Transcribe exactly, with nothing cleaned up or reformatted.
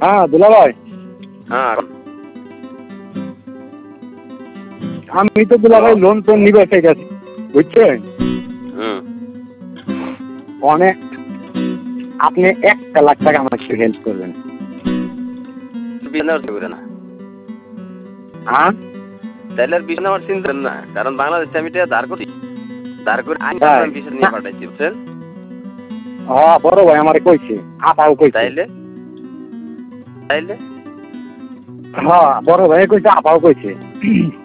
হ্যাঁ দুলা ভাই। হ্যাঁ আমি তো দুলা ভাই লোন টোন নিবে গেছি বুঝছেন। হুম অনেক আপনি একটা লাখ টাকা আমার একটু হেল্প করবেন। করে না হ্যাঁ তাহলে আর বিশ নেওয়ার চিন্তা না, কারণ বাংলাদেশে আমি ধার করি, ধার করে আমি তাই বিশেষ নিয়ে পাঠাইছি বুঝছেন। হ্যাঁ বড় ভাই আমারে কইছে, আপাও কইছে। তাইলে তাইলে হ্যাঁ বড় ভাই কইছে, আপাও কইছে।